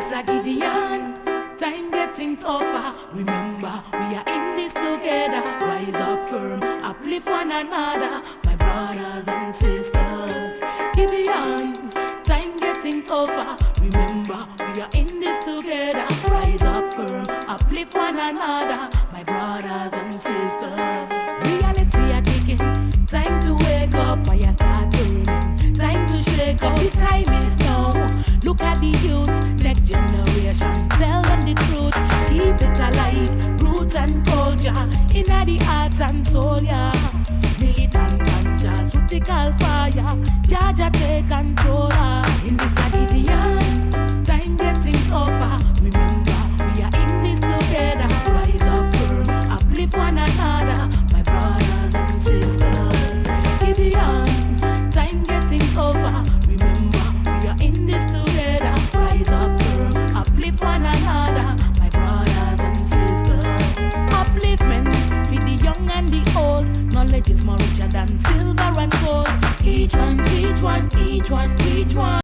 this a Gideon, time getting tougher. Remember, we are in this together. Rise up firm, uplift one another, my brothers and sisters. Gideon, time getting tougher. Remember, we are in this together. Rise up firm, uplift one another, my brothers and sisters. Reality a kicking, time to wake up, fire start burning. Time to shake up, the time is now. Look at the youth, next generation. Tell them the truth, keep it alive. Roots and culture, inna the hearts and soul, yeah. Militant conscious, critical fire. Jaja take control, in this Gideon, time getting tougher. Remember, we are in this together. Rise up firm, uplift one another, my brothers and sisters. Gideon, time getting tougher. Remember, we are in this together. Rise up firm, uplift one another, my brothers and sisters. Upliftment for the young and the old. Knowledge is more richer than silver and gold. Each one, each one, each one, each one.